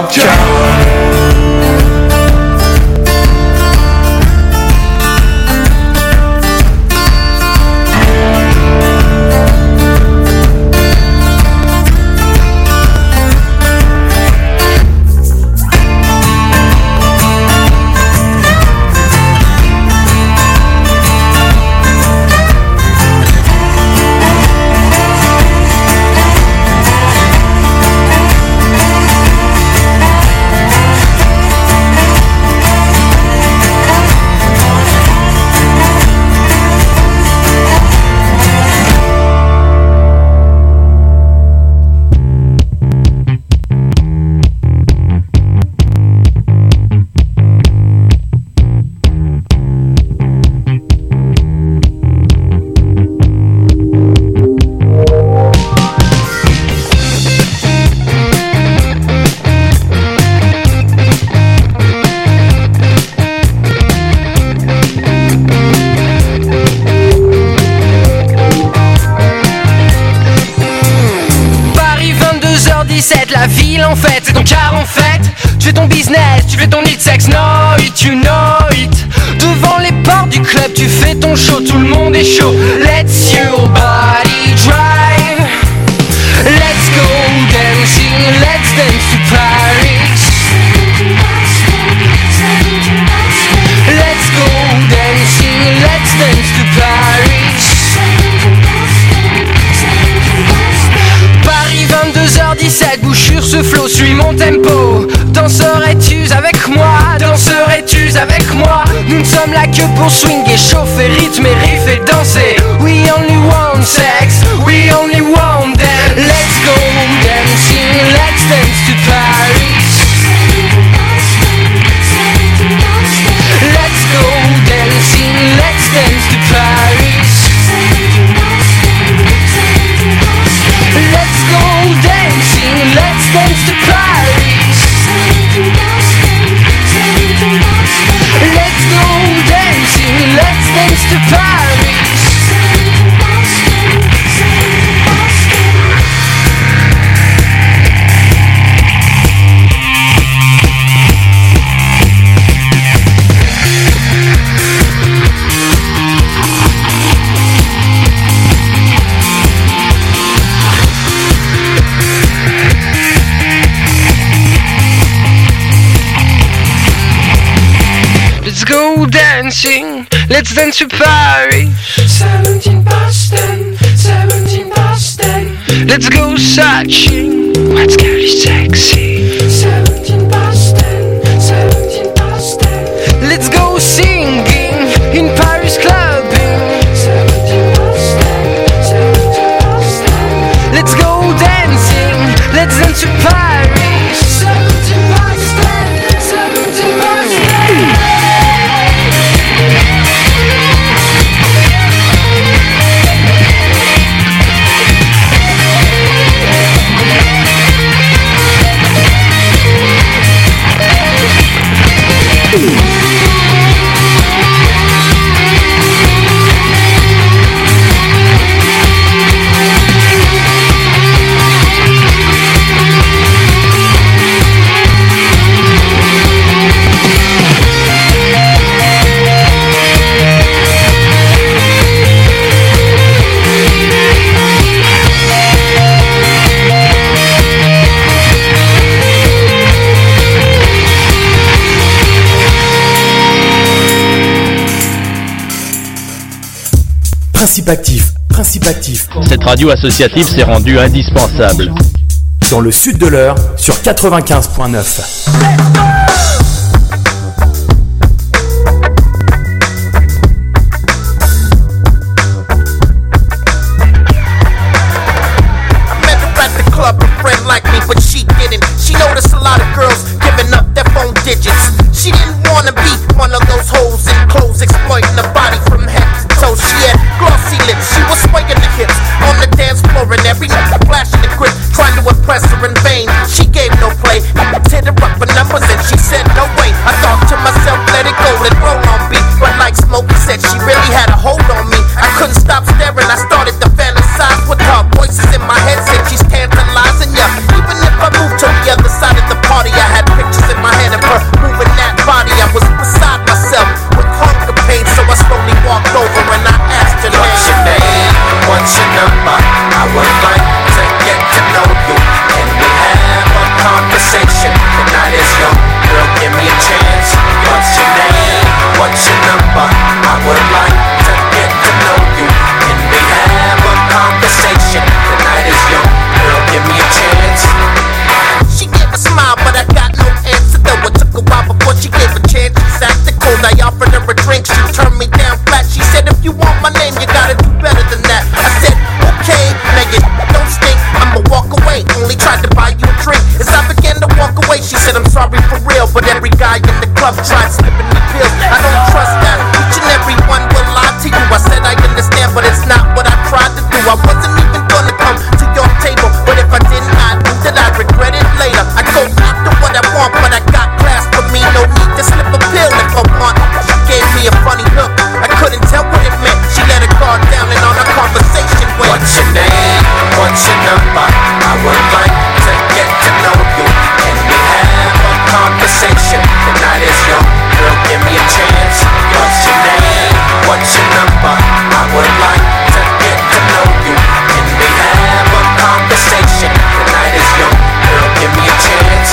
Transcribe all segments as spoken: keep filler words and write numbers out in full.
Ciao. La ville en fait, c'est ton car en fait. Tu fais ton business, tu fais ton hit sex, know it, you know it. Devant les portes du club, tu fais ton show, tout le monde est chaud. Let's your body drive. Let's go dancing, let's dance to Paris. Let's go dancing, let's dance to Paris. Paris vingt-deux heures dix-sept, bouge sur ce flow, suis mon tempo. Danserais-tu avec moi, danserais-tu avec moi? Nous ne sommes là que pour swinguer, chauffer, rythmer, riff et danser. We only want sex, we only want dance. Let's go dancing, let's dance to Paris. Let's go dancing, let's dance to Paris. Let's go dancing, let's dance to Paris. Let's go dancing, let's dance to Paris. Let's go dancing, let's dance to Paris. seventeen Boston, seventeen Boston. Let's go searching, what's girly sexy? seventeen Boston, seventeen Boston. Let's go singing in Paris clubbing. seventeen Boston, seventeen Boston. Let's go dancing, let's dance to Paris. seventeen Boston, seventeen Boston. Principe actif, principe actif. Cette radio associative s'est rendue indispensable. Dans le sud de l'Eure, sur quatre-vingt-quinze point neuf. She didn't wanna be one of those hoes in clothes exploiting the body from head to toe. She had glossy lips, she was swaying the hips on the dance floor and every night flashing the grip, trying to impress her in vain. She gave no play, hit her up for numbers and she said way, she said I'm sorry for real, but every guy in the club tried slipping me pills. I don't trust that, each and every one will lie to you. I said I understand, but it's not what I tried to do. I wasn't even gonna come to your table, but if I didn't, I knew that I'd regret it later. I go after what I want, but I got class for me, no need to slip a pill if I want. She gave me a funny look, I couldn't tell what it meant. She let her guard down and on our conversation went, what's your name? What's your number? I would like to get to know you. Can we have a conversation? The night is young, girl, give me a chance. What's your name? What's your number? I would like to get to know you. Can we have a conversation? The night is young, girl, give me a chance.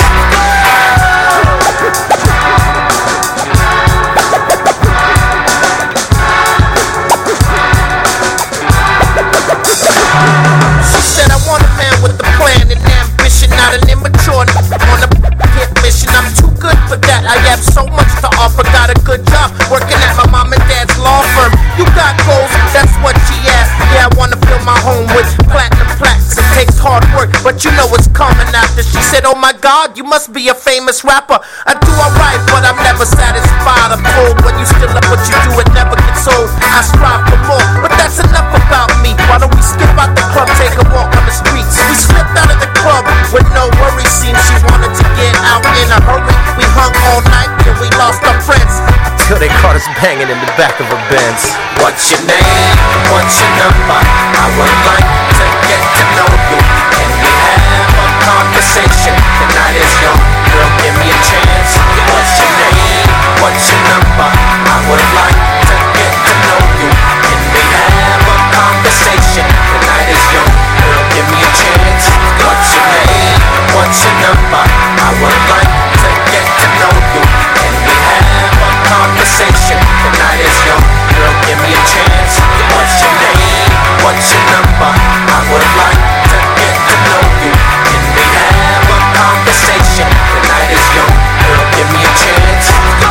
She said I want a man with a plan and ambition, not an immature on a hit mission. I'm too good for that, I have so much to offer. Got a good job working at my mom and dad's law firm. You got goals, that's what she asked. Yeah, I wanna fill my home with platinum plaques. It takes hard work, but you know it's coming after. She said, oh my God, you must be a famous rapper. I do alright, but I'm never satisfied. I'm told when you still up what you do, it never gets old. I strive for more, but that's enough about me. Why don't we skip out the club, take a walk on the streets? We slipped out of the club with no worries. Seems she wanted to get out in a hurry. We hung all night till we lost our friends, till they caught us banging in the back of a Benz. What's your name? What's your number? I would like to get to know you. Can we have a conversation? The night is young, girl, give me a chance. What's your name? What's your number? I would like to get to know you. Can we have a conversation? The night is young, girl, give me a chance. What's your name? What's your number? I would like to get to know you. Can we have a conversation? The night is young, girl, give me a chance. What's your name? What's your number? I would like to get to know you. Can we have a conversation? The night is young, girl, give me a chance.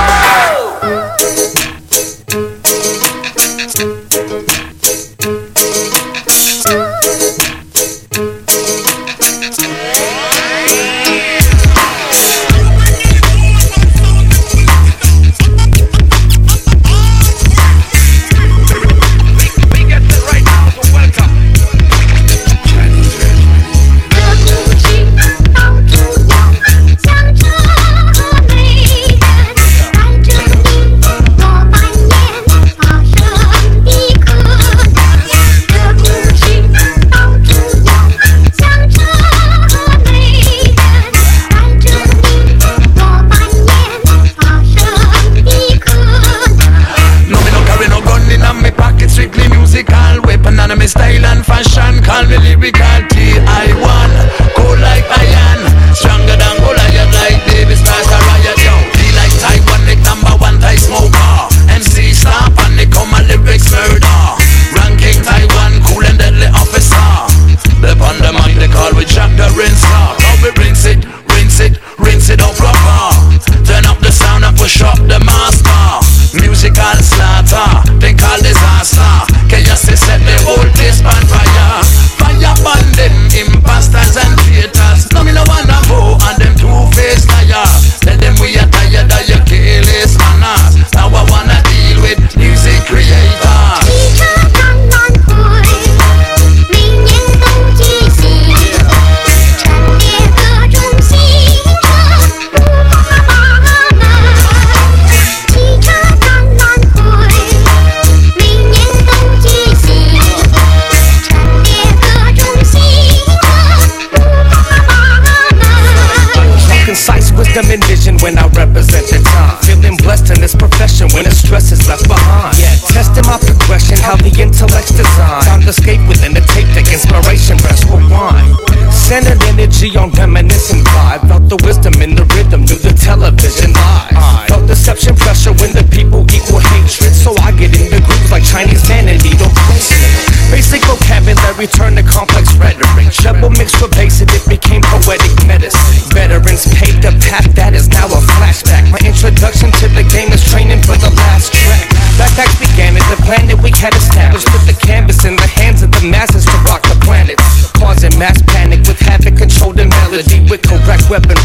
Return to complex rhetoric. Double mixed with bass and it became poetic medicine. Veterans paved a path that is now a flashback. My introduction to the game is training for the last track. Backpacks began as the plan that we had established. Put the canvas in the hands of the masses to rock the planet. Causing mass panic with havoc, controlled and melody. With correct weaponry, we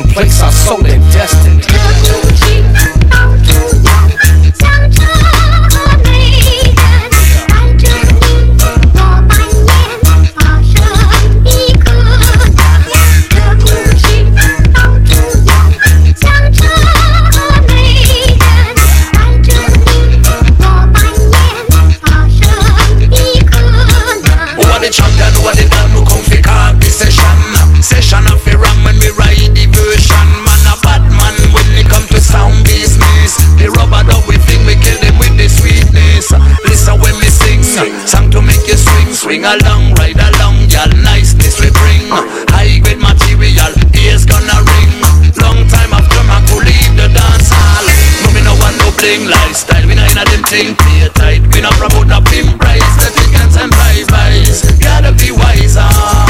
place our soul and destiny. Session of the ram when we ride the version. Man a bad man when it come to sound business. The rubber dub we fling, we kill them with the sweetness. Listen when we sing, song to make you swing. Swing along, ride along, y'all niceness we bring. High grade material, ears gonna ring. Long time after I could leave the dance hall. No me no want no bling lifestyle, we not in a them thing. Play tight, we not promote no pimp price. The tickets and bye-byes, gotta be wiser.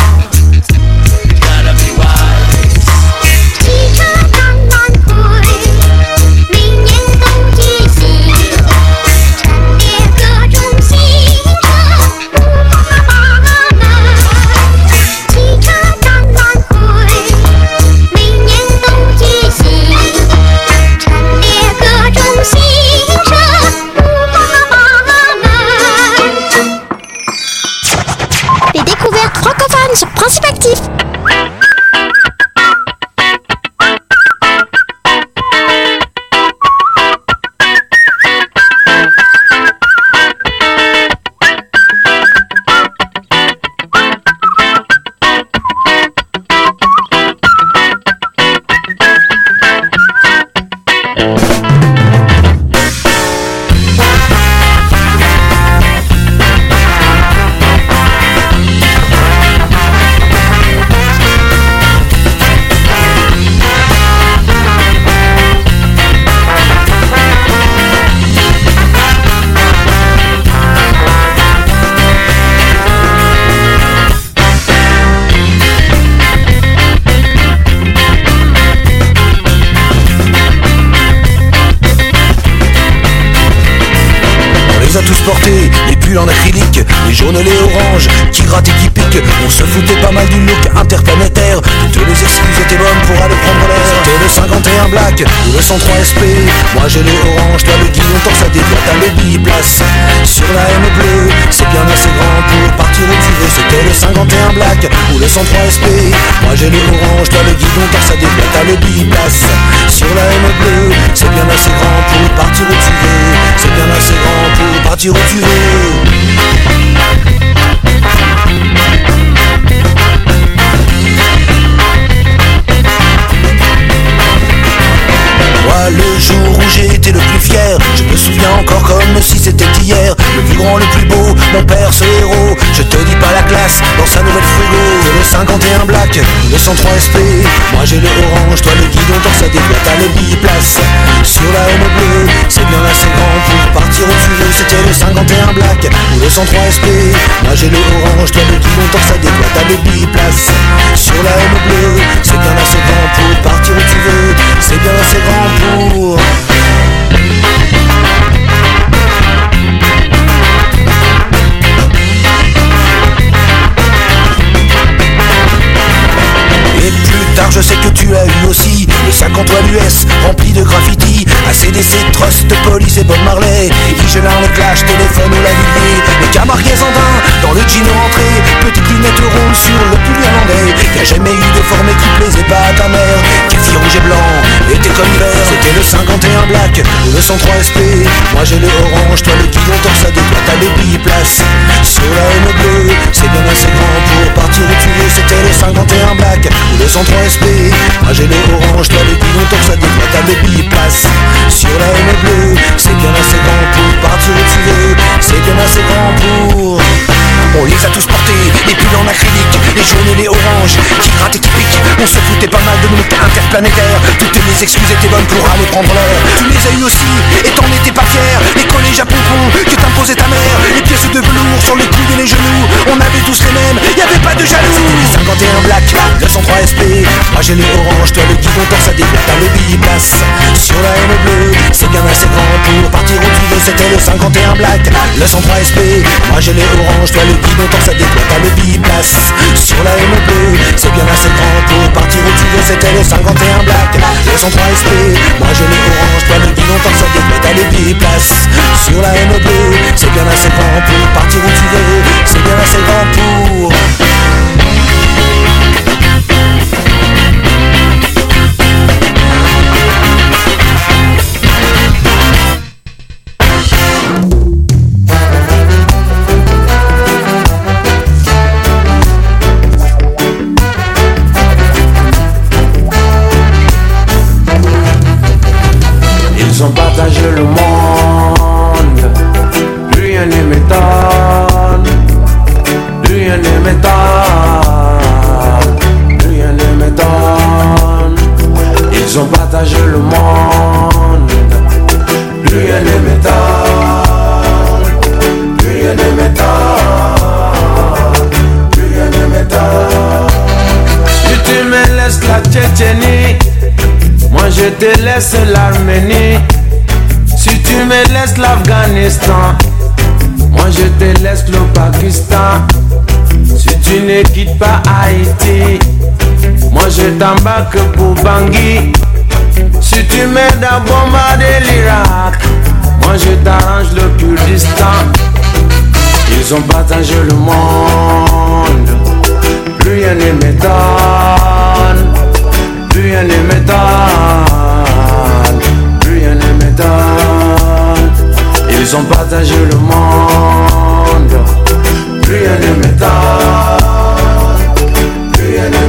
A tous porté les pulls en acrylique, les jaunes et les oranges qui grattent et qui piquent. On se foutait pas mal du look interplanétaire. Toutes les excuses étaient bonnes pour aller prendre l'air. C'était le cinquante et un black ou le cent trois S P. Moi j'ai le orange, toi le guidon torsadé, toi t'as le biplace. Sur la M bleue, c'est bien assez grand pour partir où tu veux. C'était le cinquante et un black ou le cent trois S P. Moi j'ai le orange, toi le guidon torsadé, toi t'as le biplace. Sur la M bleue, c'est bien assez grand pour partir où tu veux. C'est bien assez grand pour partir où tu veux. Moi le jour où j'ai été le plus fier, je me souviens encore comme si c'était hier. Le plus grand, le plus beau, mon père ce héros. Je te dis pas la classe dans sa nouvelle frigo. Le cinquante et un black, le cent trois S P. Moi j'ai le orange, toi le guidon torsadé, toi t'as le biplace. Sur la M bleue, c'est bien assez grand pour partir où tu veux. C'était le cinquante et un black ou le cent trois S P. Moi j'ai le orange, toi le guidon torsadé, toi t'as le biplace. Sur la M bleue, c'est bien assez grand pour partir où tu veux. C'est bien assez grand pour... Et plus tard je sais que tu as eu aussi le sac Antoine U S rempli de graffiti. A C D C, Trust, Police et Bob Marley. Higelin, le Clash, téléphone ou la Villiers. Les Camarguais en bain, dans le jean rentré. Petite lunette ronde sur le pull irlandais. Qui a jamais eu de forme et qui plaisait pas à ta mère. Kefir rouge et blanc, était comme hiver. C'était le cinquante et un black ou le cent trois S P. Moi j'ai le orange, toi le guidon torsadé, toi t'as le biplace. Sur la M bleue, c'est bien assez grand pour partir où tu veux. C'était le cinquante et un black ou le cent trois S P. Moi j'ai le orange, toi le guidon torsadé, toi t'as le biplace. Sur la M bleue, c'est bien assez grand pour partir où tu veux. C'est bien assez grand pour... On les a tous portés, les pulls en acrylique, les jaunes et les oranges, qui grattent et qui piquent. On se foutait pas mal de nous interplanétaires. Toutes les excuses étaient bonnes pour aller prendre l'air. Tu les as eu aussi, et t'en étais pas fier. Les collèges à pompons que t'imposait ta mère. Les pièces de velours sur les coudes et les genoux. On avait tous les mêmes, y'avait pas de jaloux. C'était les cinquante et un black, le cent trois S P. Moi j'ai le orange, toi le guidon torsadé, t'as le biplace. Sur la M bleue, c'est bien assez grand pour partir où tu veux. C'était le cinquante et un black, le cent trois S P. Moi j'ai le orange, toi le guidon torsadé, toi t'as le biplace. Sur la M bleue, c'est bien assez grand pour partir où tu veux. que c'était le cinquante et un black. Ils sont trois S P, moi je l'ai orange. Toi le guidon t'en sort des métal et biplace. Sur la haine bleue, c'est bien assez grand pour partir où tu veux. C'est bien assez grand pour... Ils ont partagé le monde, plus rien ne m'étonne, plus rien ne m'étonne, plus rien ne m'étonne. Ils ont partagé le monde, plus rien ne m'étonne, plus rien ne m'étonne, plus rien ne m'étonne. Si tu me laisses la Tchétchénie, moi je te laisse l'Arménie. Si tu me laisses l'Afghanistan, moi je te laisse le Pakistan. Si tu ne quittes pas Haïti, moi je t'embarque pour Bangui. Si tu m'aides à bombarder l'Irak, moi je t'arrange le Kurdistan. Ils ont partagé le monde, plus rien ne m'étonne, plus rien ne m'étonne, plus rien ne m'étonne. Ils ont partagé le monde, plus rien ne m'étonne, plus rien ne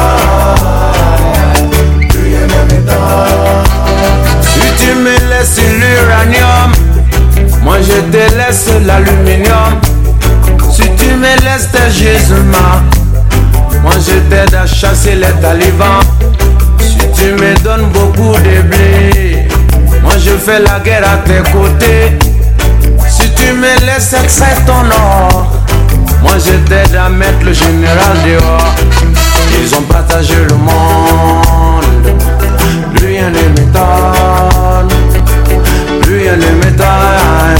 m'étonne, plus rien ne m'étonne. Si tu me laisses l'uranium, moi je te laisse l'aluminium. Si tu me laisses tes gisements, moi je t'aide à chasser les talibans. Si tu me donnes beaucoup de blé, moi je fais la guerre à tes côtés. Si tu me laisses extraire ton or, moi je t'aide à mettre le général dehors. Ils ont partagé le monde, plus rien ne m'étonne, plus rien ne m'étonne,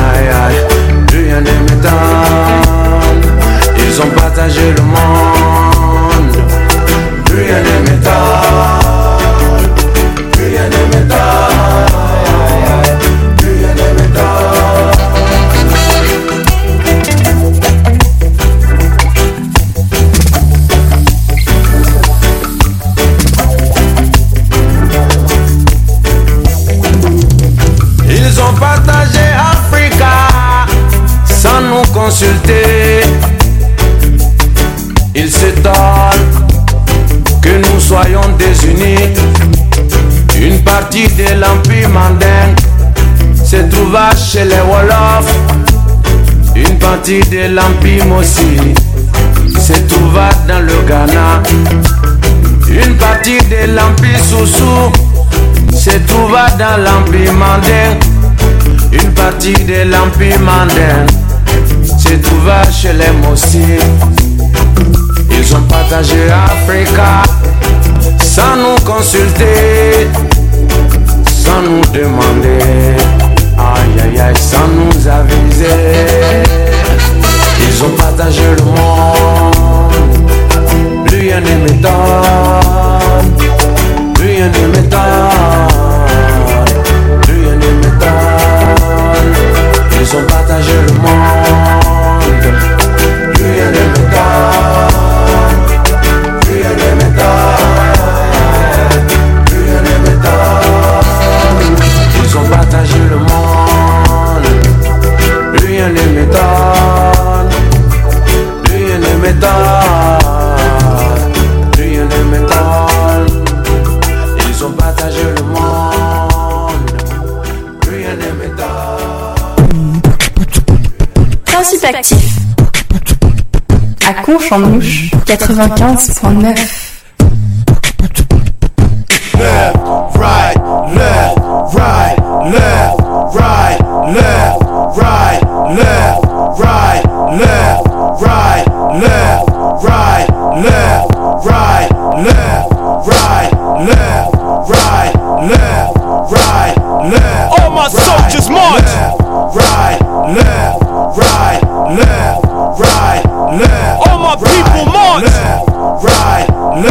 plus rien ne m'étonne. Ils ont partagé le monde, plus rien ne m'étonne, plus rien ne m'étonne, plus rien ne m'étonne. Ils ont partagé Africa sans nous consulter. Ils s'étonnent que nous soyons désunis. Une partie de l'Empire mandingue se trouva chez les Wolofs. Une partie de l'Empire Mossi se trouva dans le Ghana. Une partie de l'Empire Soussou se trouva dans l'Empire mandingue. Une partie de l'Empire mandingue se trouva chez les Mossi. Ils ont partagé Africa sans nous consulter, sans nous demander, aïe aïe aïe, sans nous aviser. Ils ont partagé le monde, plus rien ne m'étonne, plus rien ne m'étonne, plus rien ne m'étonne. Ils ont partagé le monde, plus rien ne m'étonne. Ils ont partagé le monde, plus rien ne m'étonne, plus rien ne m'étonne, plus rien ne m'étonne. Ils ont partagé le monde, plus rien ne m'étonne. Principe actif à Conche-en-Mouche quatre-vingt-quinze point neuf. Left, right, left, right, left, right, left, right, left, right, left, right, left, right, left, right, left, right, left, right, left, right, left. All my soldiers march. Right, left, right, left, right, left. All my people march. Left, right, left.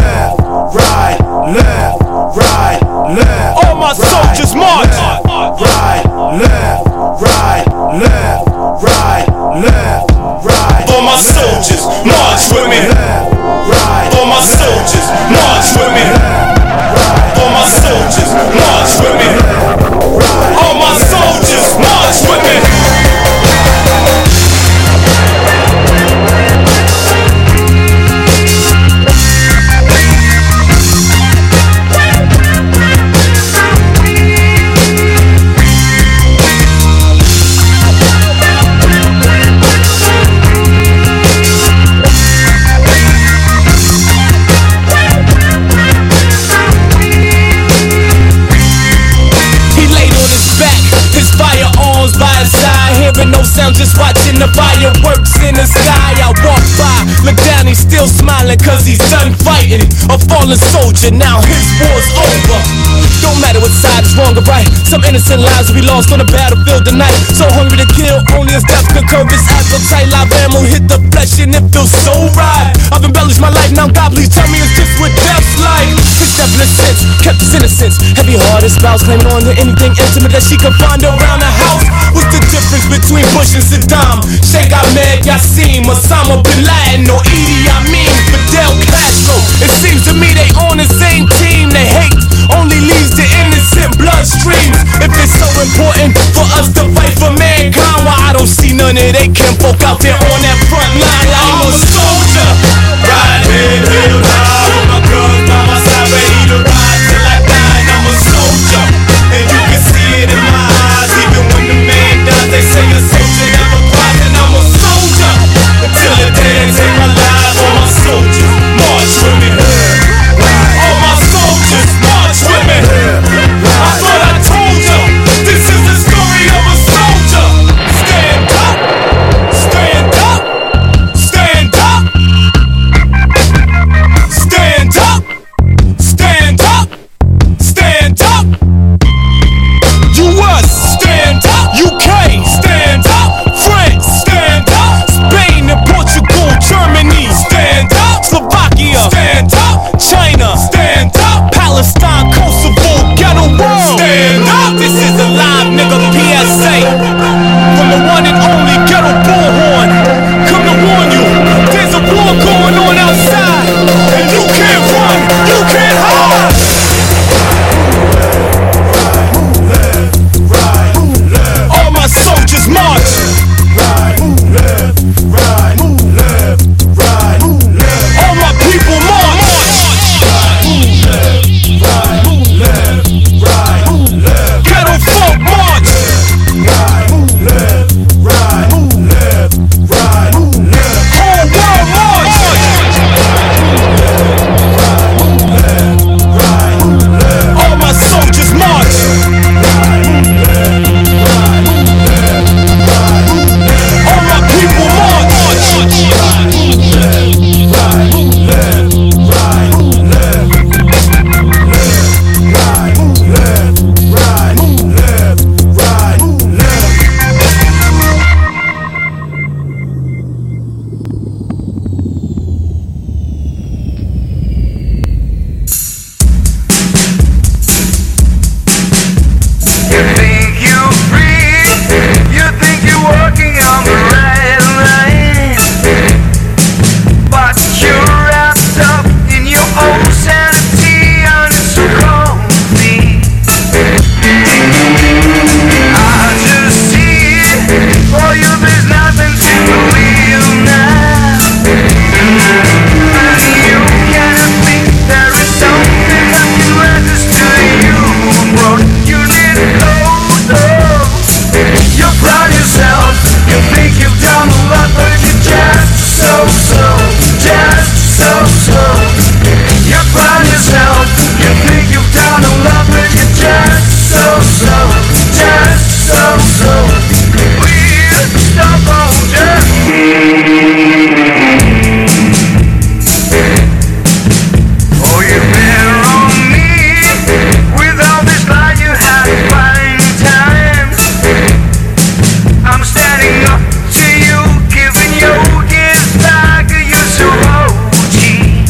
smiling cause he's done fighting. A fallen soldier, now his war's over. Don't matter what side is wrong or right, some innocent lives will be lost on the battlefield tonight. So hungry to kill, only his death could curb his appetite. Live ammo hit the flesh and it feels so right. I've embellished my life, now God please tell me it's just what death's like. His definite sense, kept his innocence. Heavy-hearted spouse claiming on to anything intimate that she could find around the house. What's the difference between Bush and Saddam? Sheikh Ahmed Yassim, Osama Bin Laden, or Idi Amin, Fidel Castro? It seems to me they on the same team. They hate only leads to innocent bloodstreams. If it's so important for us to fight for mankind, why I don't see none of they kinfolk out there on that front line? I'm a soldier, ride head, heel down with my guns by my side, ready to ride till I die. I'm a soldier, and you can see it in my eyes. Even when the man dies, they say a soldier never cries. And I'm a soldier until the day they take my life. All my soldiers march with me. All my soldiers march with me. I thought I told you, this is the story of a soldier. Stand up, stand up, stand up, stand up, stand up, stand up. U S, stand up. U K, stand up. France, stand up. Spain and Portugal, Germany, stand up. Slovakia, stand up. China, stand up. Palestine, Kosovo, ghetto world, stand up. This is a live nigga P S A from the one and only Ghetto Bullhorn. Come to warn you, there's a war going on outside, and you can't run, you can't hide. All my soldiers march. All my people march. Ghetto folk march. Whole world march. All my soldiers march. All my people march. You think you're free, you think you're walking on the right line, but you're wrapped up in your own sanity and it's so cozy. I just see for you there's nothing to believe now, and you can't think there is something that can register you abroad. You need you're proud of yourself, you think you've done a lot, but you're just so-so, just so-so. You're proud of yourself, you think you've done a lot, but you're just so-so, just so-so. We'll stop on oh, you better on me, with all this lie you had to find time. I'm standing up to you, giving you gifts back. You're so O G.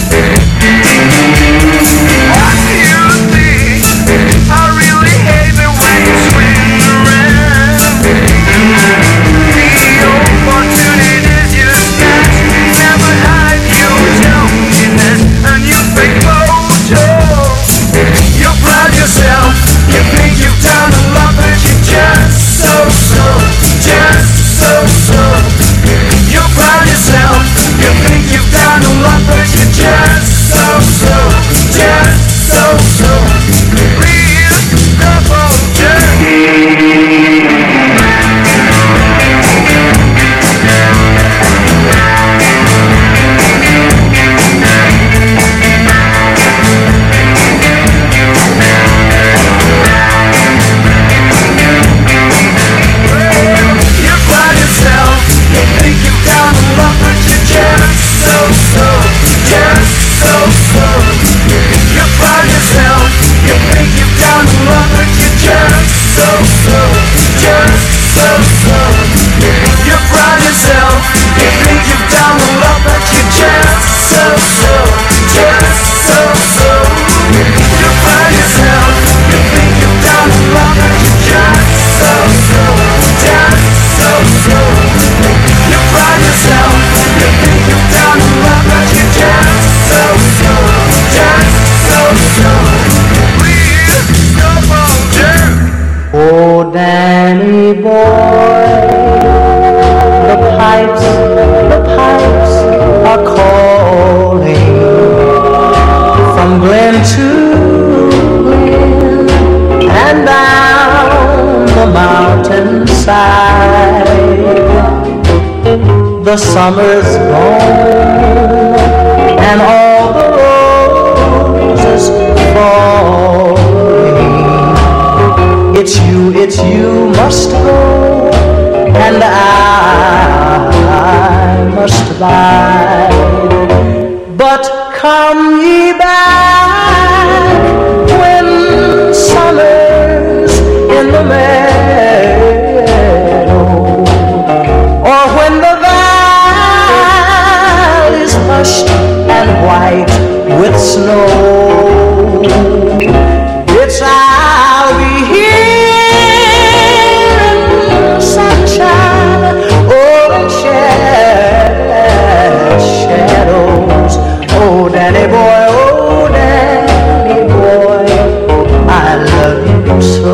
What do you think? I really hate the way you swing around. The opportunities you snatch never hide your loneliness and you fake mojo. You're proud of yourself, you think you've done a lot, but you're just so-so, just so-so. You're proud of yourself, you think you've done a lot, but you're just so-so, just so-so. Real double down in love, but you just so, so, just so, so. You pride yourself, you think you've done a lot, but you just so, so, just so, so. You pride yourself, you think you've done a lot, but you just so, so, just so, so. You pride yourself, you think you've done a lot, but you just so, so, just so, so. Please, come on, Jerry. Oh, Danny boy, the pipes, the pipes are calling from glen to glen and down the mountainside. The summer's gone and all the roses falling. It's you, it's you must go, and I, I must bide. But come ye back when summer's in the meadow, or when the valley's hushed and white with snow. It's I'll be here in sunshine, oh, and shadows. Oh, Danny boy, oh, Danny boy, I love you so.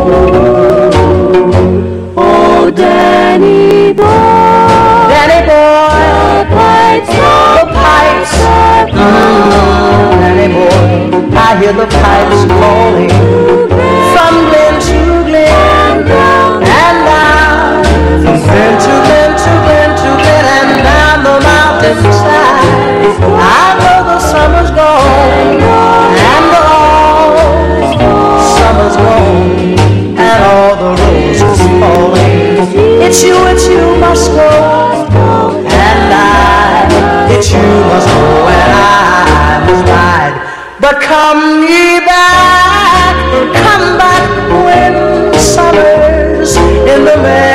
Oh, Danny boy, Danny boy, the pipes, the pipes, mm, Danny boy, I hear the pipes calling from glen to glen and down, from glen to glen to glen to glen and down the mountainside. I know the summer's gone and all summer's gone and all the roses falling. It's you, it's you must go, and I, it's you must go, and I must ride. But come ye back, come back when summer's in the meadow.